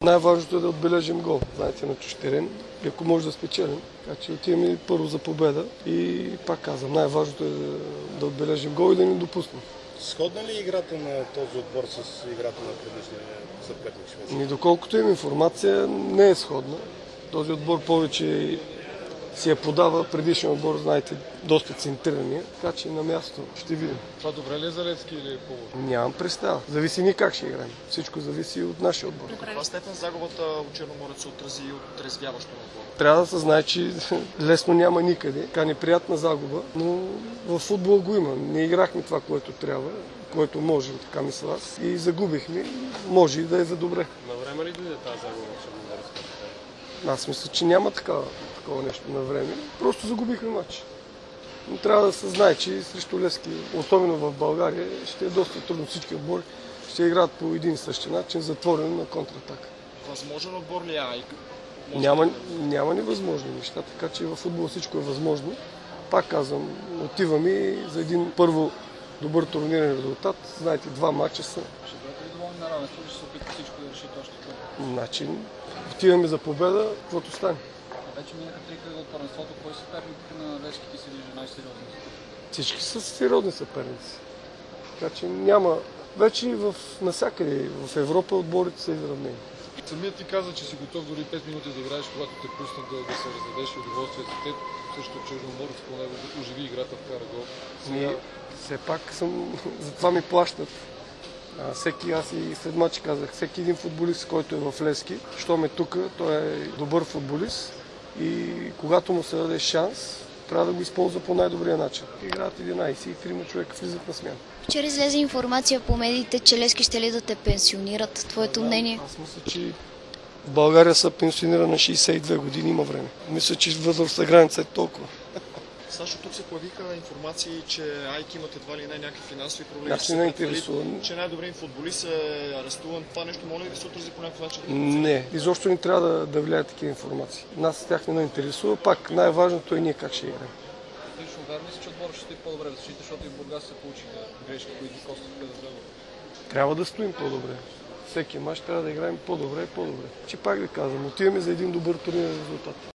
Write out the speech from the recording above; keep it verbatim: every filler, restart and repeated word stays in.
Най-важното е да отбележим гол. Знаете, на чужд терен, ако може да спечелим. Така че отиваме първо за победа и пак казвам, най-важното е да, да отбележим гол и да не допуснем. Сходна ли е играта на този отбор с играта на предишния съперник Швеция? И доколкото има информация, не е сходна. Този отбор повече си я подава, предишния отбор, знаете, доста центрирания, така че на място ще видим. Това добре ли е за Левски или е по-лошо? Нямам представа. Зависи ни как ще играем. Всичко зависи от нашия отбор. До каква степен загубата от Черноморец се отрази и от трезвяващо на отбора? Трябва да се знае, че лесно няма никъде. Така неприятна загуба, но в футбол го има. Не играхме това, което трябва, което можем, така мисля аз. И загубихме. Може и да е за добре. На време ли дойде тази загуба от Черноморец? Аз мисля, че няма такава, такова нещо на време. Просто загубихме матч. Но трябва да се знае, че срещу Левски, особено в България, ще е доста трудно. Всички отбори ще играят по един и същи начин, затворено на контратака. Възможен отбор ли е АИК? Няма, няма невъзможни неща, така че във футбол всичко е възможно. Пак казвам, отиваме за един първо добър турнирен резултат. Знаете, два матча са. Ще бъдете ли доволни на равенство, че се опитате всичко да решите още първо? Значи, отиваме за победа, каквото стане. Вече минаха три кръга от първенството. Кой съперник на Левските се вижда най-сериозно? Всички са сериозни съперници. Така че няма. Вече и в, навсякъде в Европа отборите са изравнени. Самият ти каза, че си готов дори пет минути да играеш, когато те пуснат да, да се раздадеш и удоволствие за теб. Също Черноморец по него оживи играта, вкара гол. Сега... Все пак съм... за това ми плащат. А, всеки, аз и след матч казах, всеки един футболист, който е в Левски, щом е тук, той е добър футболист и когато му се даде шанс, трябва да го използва по най-добрия начин. Играят единайсет и трима човека влизат на смяна. Вчера излезе информация по медиите, че Левски ще ли да те пенсионират. Твоето мнение? Аз мисля, че в България са пенсионира на шейсет и две години, има време. Мисля, че възрастта граница е толкова. Сашо, тук се появиха информации, че АИК имат едва ли не някакви финансови проблеми. Аз не интересувам. Че най-добрият футболист е арестуван. Това нещо може ли да се отрази по някакъв начин? Не, изобщо не трябва да, да влияе такива информации. Нас тях не интересува, пак най-важното е ние как ще играем. Лично вярно си, че отборът ще стои по-добре в защита, защото и в Бургас се получиха грешки, които ги костваха да загубят. Трябва да стоим по-добре. Всеки мач трябва да играем по-добре и по-добре. Че пак ви казвам, отиваме за един добър турнирен резултат.